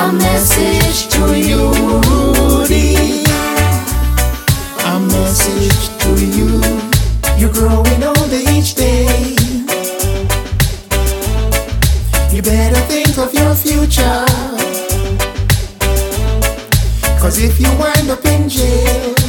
A message to you, Rudy. A message to you. You're growing older each day. You better think of your future. 'Cause if you wind up in jail,